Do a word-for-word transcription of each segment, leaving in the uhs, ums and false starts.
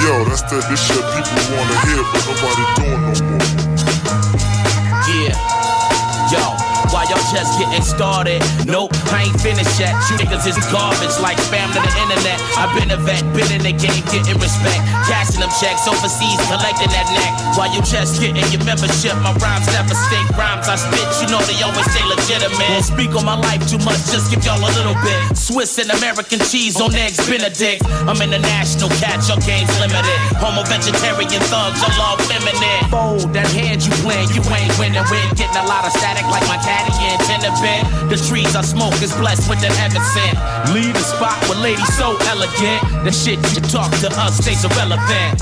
Yo, that's the this shit people wanna hear, but nobody doing no more. Yeah, yo, while y'all just getting started, nope, I ain't finished yet. You niggas is garbage like spam to the internet. I've been a vet, been in the game, getting respect, cashing them checks overseas, collecting that neck. While you just getting your membership, my rhymes never stink. Rhymes I spit, you know they always stay legitimate. Won't speak on my life too much, just give y'all a little bit. Swiss and American cheese on eggs Benedict. I'm international, catch your games limited. Homo vegetarian thugs, your law feminine. Fold that hand you playing, you ain't winning with. Getting a lot of static like my caddy in Tenderbent. The trees I smoke is blessed with the heaven sent. Leave the spot with ladies so elegant. The shit you talk to us stays irrelevant.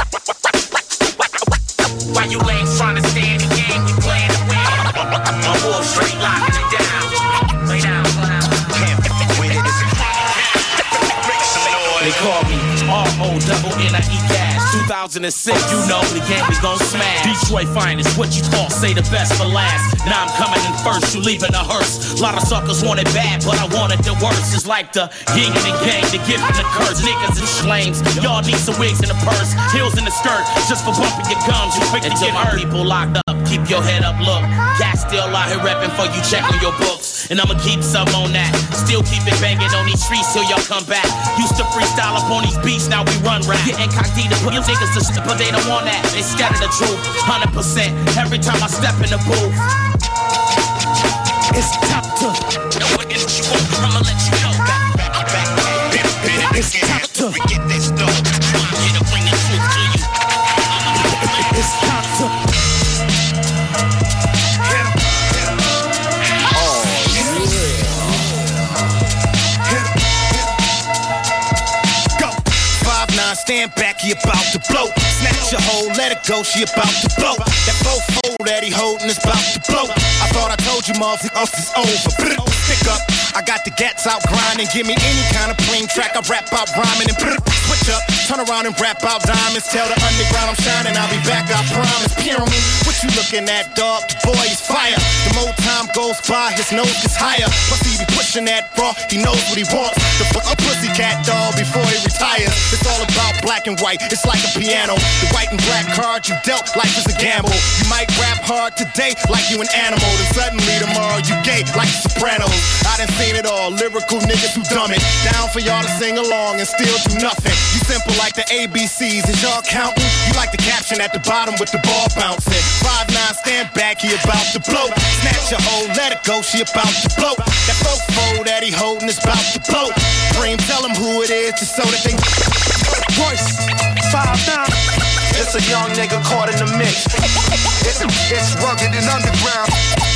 Why you ain't trying to stay in the game, we playing to win. My wolf straight locking it down. Lay down, lay down. They call me R O double N I E Cash. two thousand six, you know the game we gon' smash. Detroit finest, what you thought, say the best for last. Now I'm coming in first, you leaving a hearse. A lot of suckers want it bad, but I want it the worst. It's like the yin and the gang, the gift and the curse. Niggas and flames, y'all need some wigs in the purse. Heels in the skirt, just for bumping your gums, you quick to get hurt. People locked up, keep your head up, look. Cat still out here rapping for you, check on your books. And I'ma keep some on that. Still keep it banging on these streets till y'all come back. Used to freestyle up on these beats, now we run rap. Getting cocky to put you niggas to shit, but they don't want that. They scatter the truth, one hundred percent. Every time I step in the booth, it's top to. I'ma let you know. Back, back, back, back. It's top to. Get this dope. I'm here to bring the truth to you. It's top to. Stand back, he about to blow. Snatch your hoe, let it go, she about to blow. That fofo that he holding is about to blow. I thought I told you, motherfuckers, it's over. Pick up, I got the gats out grinding. Give me any kind of plain track, I rap out rhyming and switch up. Turn around and rap out diamonds. Tell the underground I'm shining, I'll be back, I promise. Pyramid, what you looking at, dog? The boy is fire. The more time goes by, his nose gets higher. Plus he be pushing that raw, he knows what he wants. The a pussy cat dog before he retires. It's all about black and white, it's like a piano. The white and black card you dealt, life is a gamble. You might rap hard today like you an animal, then suddenly tomorrow you gay like the Sopranos. I done seen it all, lyrical niggas who dumb it. Down for y'all to sing along and still do nothing. You simple like the A B Cs, is y'all counting? You like the caption at the bottom with the ball bouncing. five nine, stand back, he about to blow. Snatch your hoe, let it go, she about to blow. That fofo that he holding is about to blow. Dream, tell him who it is just so that they Royce, five nine. It's a young nigga caught in the mix. It's, it's rugged and underground.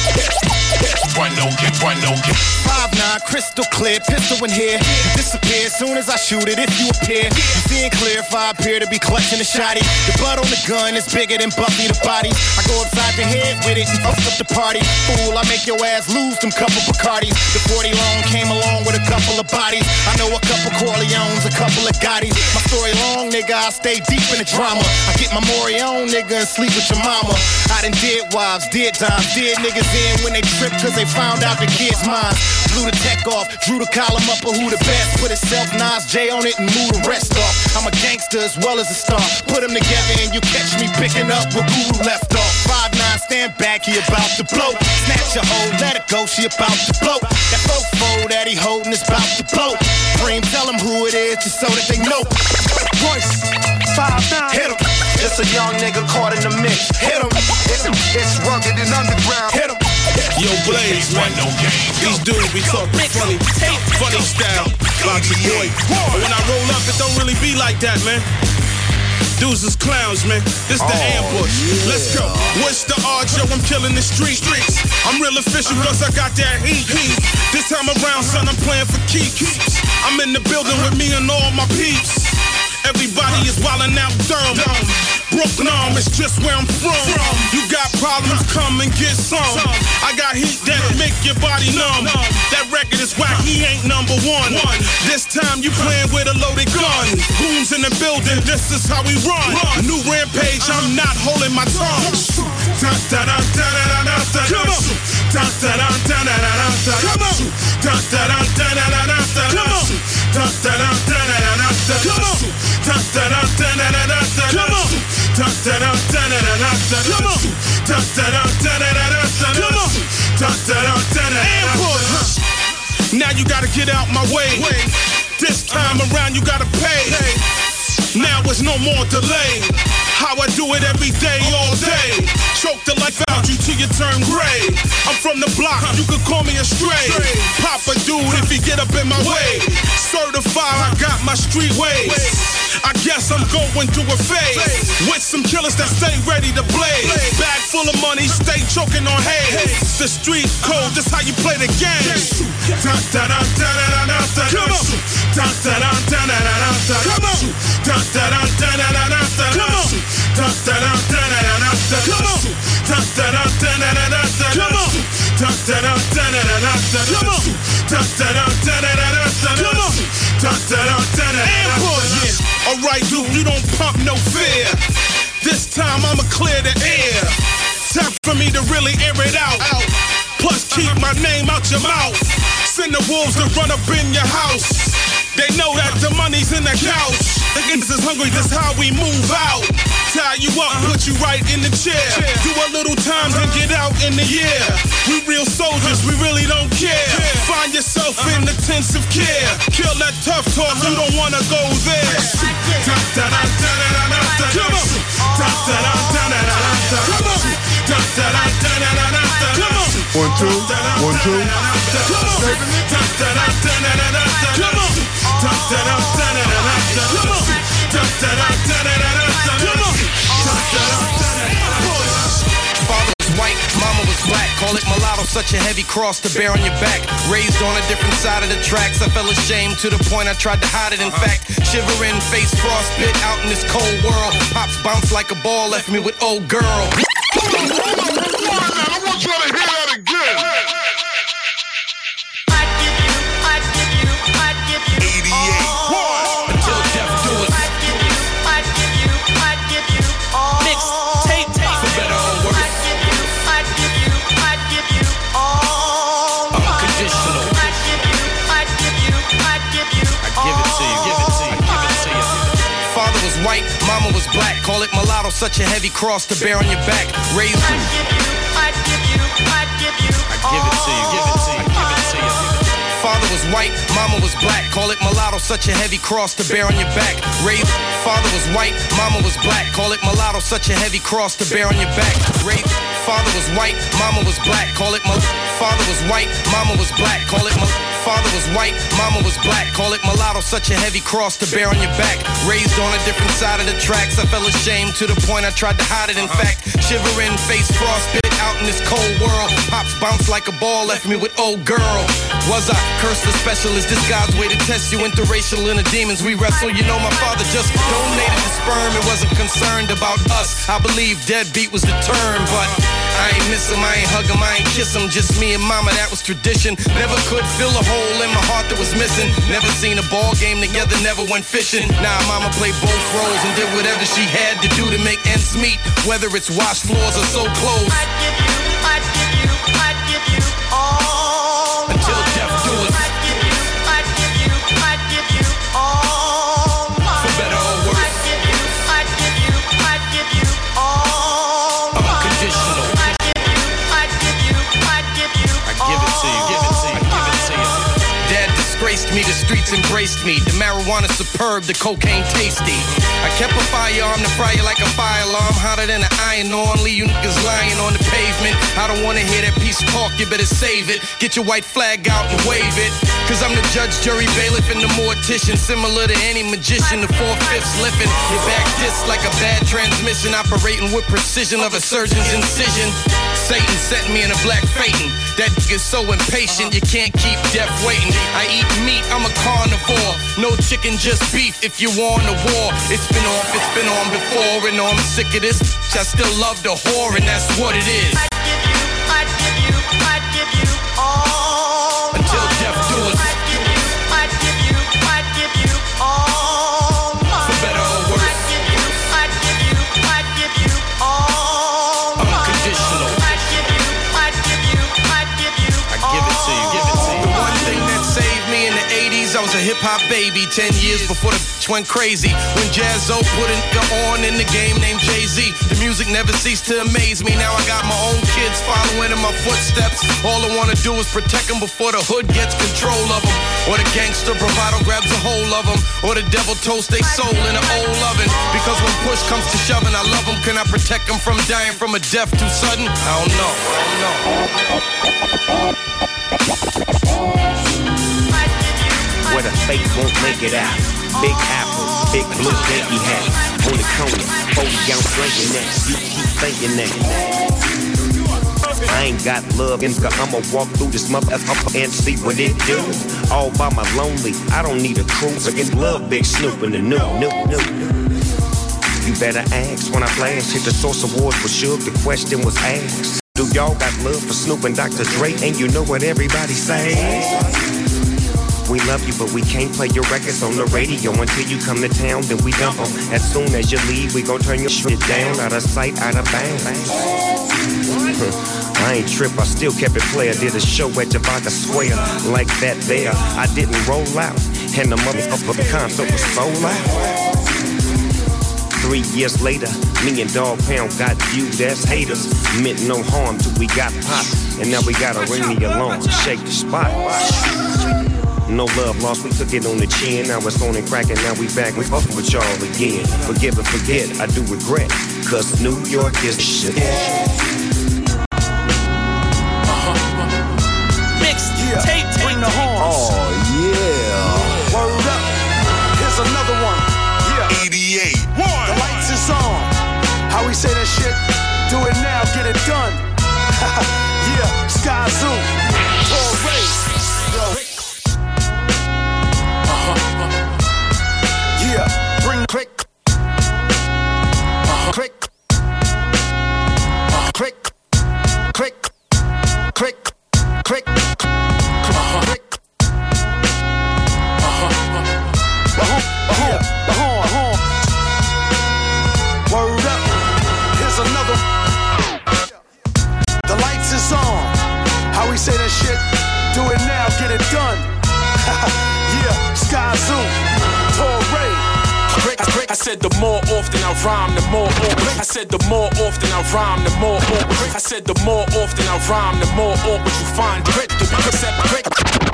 One no get, one no get. Five nine, crystal clear, pistol in here. You disappear as soon as I shoot it. If you appear, you seeing clear if I appear to be clutching the shotty. The butt on the gun is bigger than Buffy the body. I go upside the head with it and fuck up the party. Fool, I make your ass lose them couple Bacardis. The forty long came along with a couple of bodies. I know a couple Corleones, a couple of Gottis. My story long, nigga, I stay deep in the drama. I get my Maury on, nigga, and sleep with your mama. I done did wives, did dimes, did niggas in when they tripped cause they found out the kid's mine. Blew the tech off, drew the column up of who the best. Put itself Nas J on it and move the rest off. I'm a gangster as well as a star. Put them together and you catch me picking up where Guru left off. five nine, stand back, he about to blow. Snatch your hoe, let it go, she about to blow. That fofo that he holding is about to blow. Dream, tell him who it is just so that they know. Royce, five nine, hit him. It's a young nigga caught in the mix. Hit him. It's, it's rugged and underground. Hit him. Yo, Blaze, man, these dudes be talking funny, funny style, like your boy. But when I roll up, it don't really be like that, man. Dudes is clowns, man. This the oh, ambush. Yeah. Let's go. What's the odds, yo? I'm killing the streets. I'm real official cause I got that heat. This time around, son, I'm playing for keeps. I'm in the building with me and all my peeps. Everybody is wildin' out dumb. Brooklyn, it's just where I'm from. You got problems, come and get some. I got heat that make your body numb. That record is whack, he ain't number one. This time you playing with a loaded gun. Goons in the building, this is how we run. New rampage, I'm not holding my tongue. Come on. Come on. Come on. Come on. Come on. Come on. Ambush. Now you gotta get out my way. This time around you gotta pay. Now it's no more delay. How I do it every day, all day. Choke the life out you till you turn gray. I'm from the block, you could call me a stray. Pop a dude if he get up in my way. Certified, I got my street ways. I guess I'm going through a phase with some killers that stay ready to blaze. Bag full of money, stay choking on hay. The street code, this how you play the game. Come on. Come on. Come on. Come on. Come on. Ambush. Alright, dude, you don't pump no fear. This time I'ma clear the air. Time for me to really air it out. Plus keep my name out your mouth. Send the wolves to run up in your house. They know that the money's in the couch. The niggas is hungry, that's how we move out. Tie you up, put you right in the chair. Do a little time and get out in the year. We real soldiers, we really don't care. Find yourself in intensive care. Kill that tough talk, you don't wanna go there. Come on. Come on. Come on. One, two, one, two. Come on. Come on. Father was white, mama was black. Call it mulatto, such a heavy cross to bear on your back. Raised on a different side of the tracks. I felt ashamed to the point I tried to hide it. In fact, shivering, face frostbit out in this cold world. Pops bounced like a ball, left me with old girl. I want y'all to hear that again. I'd give you, I'd give you, I'd give you eighty-eight. all. Until death do us. I'd give you, I'd give you, I'd give you all. Mix, tape, tape. For better or worse. I'd give you, I'd give you, I'd give you all. Unconditional. I'd give you, I'd give you, I'd give you all. Give it to you, give it to you, give it to you. Father was white, mama was black. Call it mulatto, such a heavy cross to bear on your back. Raised. I'd give you, I'd give you, I'd give you all. Give it to you, give it to you, give it to you. Father was white, mama was black. Call it mulatto, such a heavy cross to bear on your back. Raised. Father was white, mama was black. Call it mulatto, such a heavy cross to bear on your back. Raised. Father was white, mama was black. Call it mulatto. Father was white, mama was black. Call it mulatto. Father was white, mama was black. Call it mulatto, such a heavy cross to bear on your back. Raised on a different side of the tracks. I felt ashamed to the point I tried to hide it. In fact, shivering, face frostbit out in this cold world. Pops bounced like a ball, left me with old girl. Was I cursed the specialist? This God's way to test you. Interracial and the demons we wrestle. You know my father just donated the sperm and wasn't concerned about us. I believe deadbeat was the term, but I ain't miss him, I ain't hug him, I ain't kiss him. Just me and mama, that was tradition. Never could fill a hole in my heart that was missing. Never seen a ball game together, never went fishing. Now mama played both roles and did whatever she had to do to make ends meet. Whether it's wash floors or sew clothes. I'd give you, I'd give you, I'd give you all. Until death do us. I'd give you, I'd give you, I'd give you all. For better or worse. I'd give you, I'd give you, I'd give you all. Unconditional. I'd give you, I'd give you, I'd give you I give it to you, give it to you, give it to you. Dad disgraced me, the streets embraced me. The marijuana superb, the cocaine tasty. I kept a firearm to fry you like a fire alarm. Hotter than an iron on, leave you niggas lying on the pavement. I don't wanna hear that piece of talk, you better save it. Get your white flag out and wave it. Cause I'm the judge, jury, bailiff, and the mortician. Similar to any magician, the four-fifths lifting. Your back disc like a bad transmission. Operating with precision of a surgeon's incision. Satan sent me in a black Phaeton. That nigga's so impatient, you can't keep death waiting. I eat meat, I'm a carnivore. No chicken, just beef if you want a war. It's been off, it's been on before, and I'm sick of this. I still love the whore, and that's what it is. I'd give you, I'd give you, I'd give you all. Until death do us. I'd give you, I'd give you, I'd give you all. For better or worse. I'd give you, I'd give you, I'd give you all. Unconditional. I'd give you, I'd give you, I'd give you I give it to you, give it to you. The one thing that saved me in the eighties, I was a hip-hop baby, ten years before the bitch went crazy. When Jazzo put a nigga on in the game named Jay-Z, the music never ceased to amaze me. Now I got my own kids following in my footsteps. All I wanna do is protect them before the hood gets control of them, or the gangster bravado grabs a hold of them, or the devil toasts they soul in an old oven. Because when push comes to shoving, I love them. Can I protect them from dying from a death too sudden? I don't know. I don't know. Where the fake won't make it out. Big apple, big blue baby hat. On the corner, forty ounce drinking that. You keep thinking that. I ain't got love, and I'ma walk through this motherfucker and see what it do. All by my lonely, I don't need a cruise. I can love Big Snoop in the new, new, new. You better ask when I flash. Hit the Source Awards for Suge, the question was asked. Do y'all got love for Snoop and Doctor Dre? And you know what everybody says? We love you, but we can't play your records on the radio until you come to town, then we dump them. As soon as you leave, we gon' turn your shit down. Out of sight, out of bounds. I ain't trip, I still kept it player. Did a show at Javaka Square like that there. I didn't roll out, and the motherfucker concert was sold out. Three years later, me and Dog Pound got viewed as haters. Meant no harm till we got popped, and now we gotta ring the alarm, shake the spot. No love lost, we took it on the chin. Now it's on and cracking, now we back, we fucking with y'all again. Forgive and forget, I do regret, cause New York is the shit. Uh-huh. Mixed Yeah. tape, Bring the horns. Oh, yeah. Word up, here's another one. Yeah. eighty-eight. The lights is on. How we say that shit? Do it now, get it done. Yeah, Sky Zoo. Paul Ray. Yo. Yeah, bring click. Uh-huh. Click. Uh-huh. Click. Click. Click. Click. Uh-huh. Click. Uh-huh. Uh-huh. Uh-huh. Uh-huh. Uh-huh. Word up. Here's another. The lights is on. How we say that shit? Do it now, get it done. Yeah, Sky Zoo. I said the more often I rhyme, the more awkward. I said the more often I rhyme, the more awkward. I said the more often I rhyme, the more awkward you find it. To be accepted.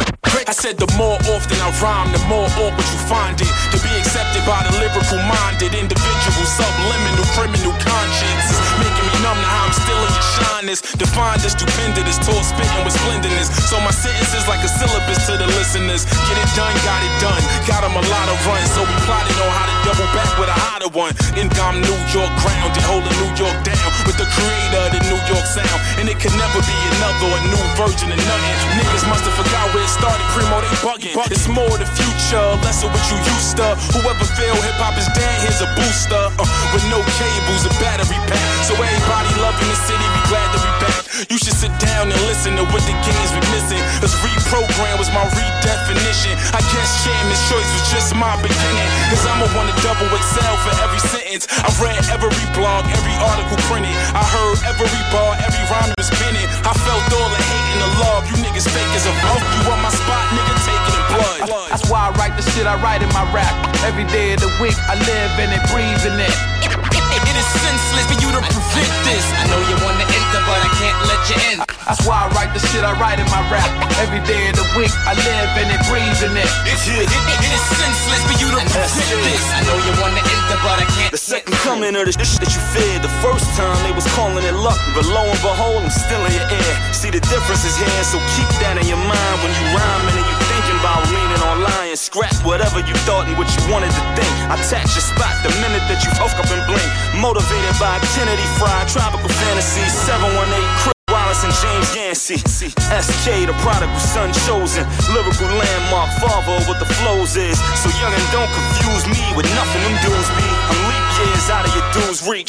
I said the more often I rhyme, the more awkward you find it. To be accepted by the lyrical-minded individual, subliminal criminal conscience is making me numb to how I'm still in your shyness. Defined as stupendous, tall spitting with splendidness. So my sentences like a syllabus to the listeners. Get it done, got it done. Got them a lot of runs, so we plotted on how to double back with a hotter one. Then I'm New York grounded, holding New York down with the creator of the New York sound. And it could never be another, a new version of nothing. Niggas must have forgot where it started. Primo, they bugging. It's more the future, less of what you used to. Whoever feel hip-hop is dead, here's a booster. Uh, with no cables, a battery pack. So everybody loving the city, be glad to be back. You should sit down and listen to what the games be missing. Cause reprogram was my redefinition. I guess Chairman's choice was just my beginning. Cause I'ma wanna double excel for every sentence. I read every blog, every article printed. I heard every bar, every rhyme was pinning. I felt all the hate and the love. You niggas fake as a bluff. You on my spot, nigga, take it in blood. That's why I write the shit I write in my rap. Every day of the week, I live in it, breathe in it. It is senseless for you to prevent this. I know you wanna enter, but I can't let you in. That's why I write the shit I write in my rap. Every day of the week, I live in it, breathe in it. It, it, it, it is senseless for you to prevent this. I know you wanna enter, but I can't. The second coming of the shit that you feared. The first time they was calling it luck, but lo and behold, I'm still in your ear. See, the difference is here, so keep that in your mind when you rhyming and you thinking about leaning on lying. Scrap whatever you thought and what you wanted to think. I tax your spot the minute that you hook up and blink. Motivated by Kennedy Fried, tropical fantasy, seven one eight, Chris Wallace and James Yancey. S K, the prodigal son chosen, lyrical landmark, father what the flows is. So youngin', don't confuse me with nothing them dudes be. I'm leap years out of your dudes' reach.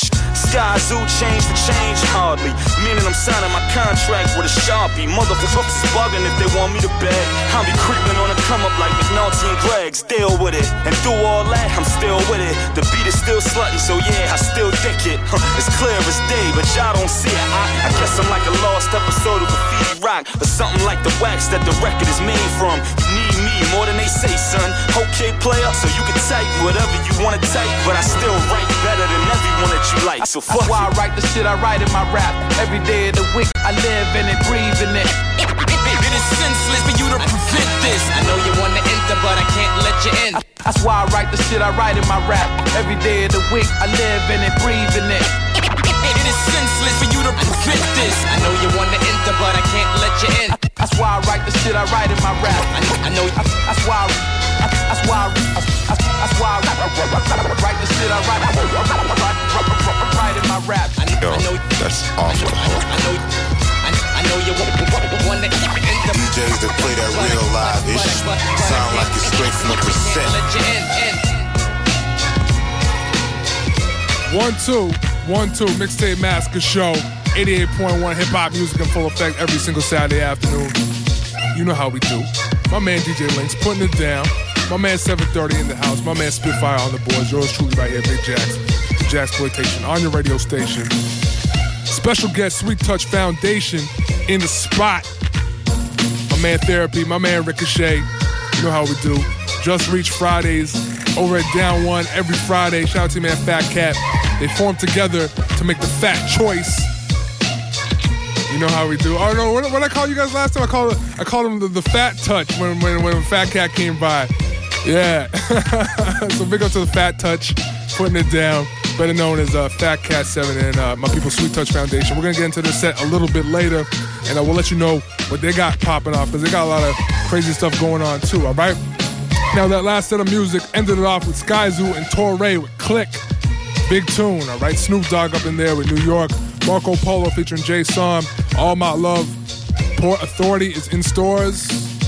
Sky Zoo change for change hardly. Meaning I'm signing my contract with a Sharpie. Motherfuckers is bugging if they want me to beg. I'll be creeping on a come up like McNulty and Greg's. Deal with it. And through all that, I'm still with it. The beat is still slutty, so yeah, I still dick it. Huh, it's clear as day, but y'all don't see it. I, I guess I'm like a lost episode of Graffiti Rock, or something like the wax that the record is made from. You need me more than they say, son. Okay, player, so you can type whatever you wanna type, but I still write better than everyone that you like. So fuck That's why I write the shit I write in my rap. Every day of the week, I live in it, breathe in it. It is senseless for you to prevent this. I know you wanna enter, but I can't let you in. That's why I write the shit I write in my rap. Every day of the week, I live in it, breathe in it. It is senseless for you to prevent this. I know you wanna enter, but I can't let you in. That's why I write the shit I write in my rap. I know, I know. That's why I, that's why I, that's why I write the shit I write, write in my rap. Yo, that's awful. I know, I know you want to enter. D Js that play that real live ish sound like it's straight from a cassette. One, two, one, two, Mixtape Massacre Show, eighty-eight point one hip hop music in full effect every single Saturday afternoon. You know how we do. My man D J Links putting it down. My man seven thirty in the house. My man Spitfire on the boards. Yours truly right here, Big Jax. Jaxploitation on your radio station. Special guest, Sweet Touch Foundation in the spot. My man Therapy, my man Ricochet. You know how we do. Just Reach Fridays over at Down One every Friday. Shout out to your man Fat Cat. They formed together to make the Fat Choice. You know how we do. Oh no, what, what I called you guys last time? I called I called them the, the Fat Touch when when when Fat Cat came by. Yeah. So big up to the Fat Touch, putting it down. Better known as uh, Fat Cat seven and uh, my people Sweet Touch Foundation. We're gonna get into this set a little bit later, and uh, we'll let you know what they got popping off because they got a lot of crazy stuff going on too. All right. Now that last set of music ended it off with Sky Zoo and Torre with Click. Big tune, all right? Snoop Dogg up in there with New York. Marco Polo featuring Jay Som. All My Love. Port Authority is in stores.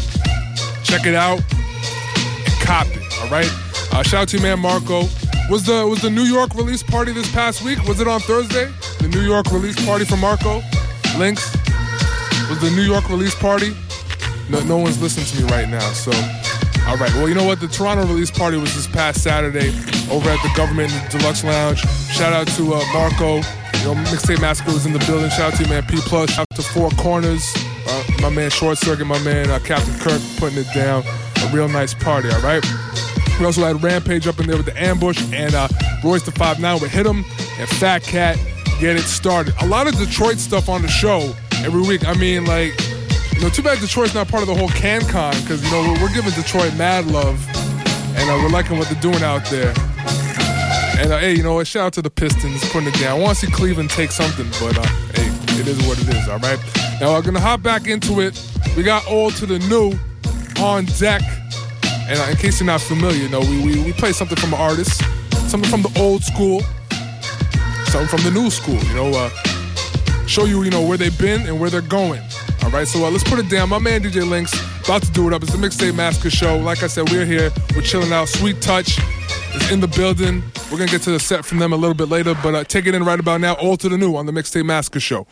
Check it out and cop it, all right? Uh, shout out to your man Marco. Was the was the New York release party this past week? Was it on Thursday? The New York release party for Marco? Links? Was the New York release party? No, no one's listening to me right now, so... All right, well, you know what? The Toronto release party was this past Saturday over at the Government Deluxe Lounge. Shout out to uh, Marco. You know, Mixtape Massacre was in the building. Shout out to your man P Plus. Shout out to Four Corners. Uh, my man Short Circuit, my man uh, Captain Kirk putting it down. A real nice party, all right? We also had Rampage up in there with the Ambush and uh, Royce the five nine with Hit 'Em and Fat Cat Get It Started. A lot of Detroit stuff on the show every week. I mean, like... You know, too bad Detroit's not part of the whole CanCon because, you know, we're, we're giving Detroit mad love and uh, we're liking what they're doing out there. And, uh, hey, you know what? Shout out to the Pistons putting it down. I want to see Cleveland take something, but, uh, hey, it is what it is, all right? Now, we're going to hop back into it. We got old to the new on deck. And uh, in case you're not familiar, you know, we, we, we play something from an artist, something from the old school, something from the new school, you know, uh, show you, you know, where they've been and where they're going. All right, so uh, let's put it down. My man D J Links about to do it up. It's the Mixtape Massacre Show. Like I said, we're here. We're chilling out. Sweet Touch is in the building. We're going to get to the set from them a little bit later, but uh, take it in right about now. All to the new on the Mixtape Massacre Show.